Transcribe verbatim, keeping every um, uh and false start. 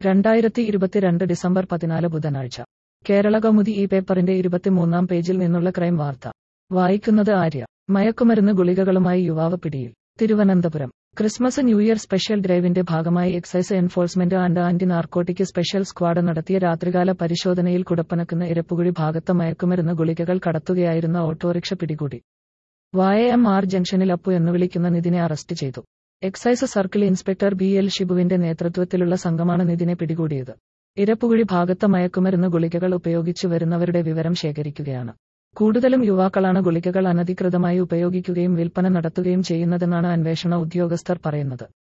രണ്ടായിരത്തി ഇരുപത്തിരണ്ട് ഡിസംബർ പതിനാല് ബുധനാഴ്ച കേരളകൗമുദി ഈ പേപ്പറിന്റെ ഇരുപത്തിമൂന്നാം പേജിൽ നിന്നുള്ള ക്രൈം വാർത്ത വായിക്കുന്നത് ആര്യ. മയക്കുമരുന്ന് ഗുളികകളുമായി യുവാവ് പിടിയിൽ. Thiruvananthapuram Christmas new year special ഡ്രൈവിന്റെ ഭാഗമായി excise enforcement and anti narcotic special squad നടത്തിയ രാത്രികാല പരിശോധനയിൽ കുടപ്പനക്കുന്ന് ഇരപ്പുകുഴി ഭാഗത്ത് മയക്കുമരുന്ന് ഗുളികകൾ കടത്തുകയായിരുന്ന ഓട്ടോറിക്ഷ പിടികൂടി. വായ എം ആർ ജംഗ്ഷനിൽ അപ്പു എന്ന് വിളിക്കുന്ന നിതിനെ അറസ്റ്റ് ചെയ്തു. Excise circle inspector B L ഷിബുവിന്റെ നേതൃത്വത്തിലുള്ള സംഘമാണ് നിതിനെ പിടികൂടിയത്. ഇരപ്പുകുഴി ഭാഗത്ത് മയക്കുമരുന്ന് ഗുളികകൾ ഉപയോഗിച്ചു വരുന്നവരുടെ വിവരം ശേഖരിക്കുകയാണ്. കൂടുതലും യുവാക്കളാണ് ഗുളികകൾ അനധികൃതമായി ഉപയോഗിക്കുകയും വിൽപ്പന നടത്തുകയും ചെയ്യുന്നതെന്നാണ് അന്വേഷണ ഉദ്യോഗസ്ഥർ പറയുന്നത്.